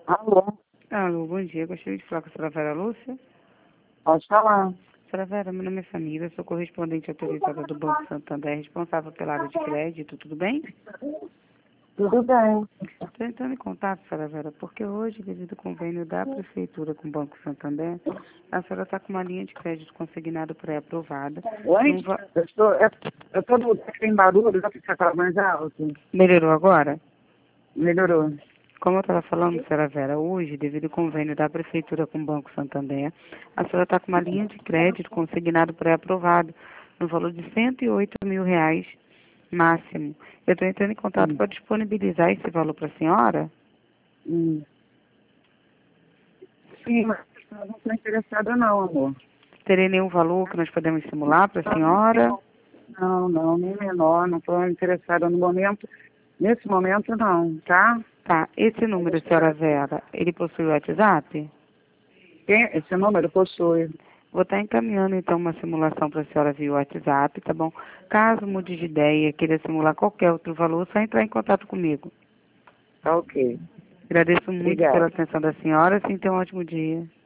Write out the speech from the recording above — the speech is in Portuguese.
Alô, Alô, bom dia. Gostaria de falar com a senhora Vera Lúcia. pode falar. Senhora Vera, meu nome é Samira, sou correspondente autorizada do Banco Santander, responsável pela área de crédito, tudo bem? Tudo bem. Estou entrando em contato, senhora Vera, porque hoje, devido ao convênio da Prefeitura com o Banco Santander, a senhora está com uma linha de crédito consignado pré-aprovada. Oi? Eu tô no tem barulho, já fica falar mais alto. Melhorou agora? Melhorou. Como eu estava falando, senhora Vera, hoje, devido ao convênio da Prefeitura com o Banco Santander, a senhora está com uma linha de crédito consignado pré-aprovado no valor de R$ 108.000 máximo. Eu estou entrando em contato para disponibilizar esse valor para a senhora. Hum. Sim, mas eu não estou interessada não, amor. Terei nenhum valor que nós podemos simular para a senhora? Não, nem menor, não estou interessada no momento. Nesse momento não, tá? Tá, esse número, senhora Vera, ele possui o WhatsApp? Esse número possui. Vou estar encaminhando, então, uma simulação para a senhora via WhatsApp, tá bom? Caso mude de ideia, queira simular qualquer outro valor, só entrar em contato comigo. Tá ok. Agradeço muito pela Obrigada. atenção da senhora, assim, tenha um ótimo dia.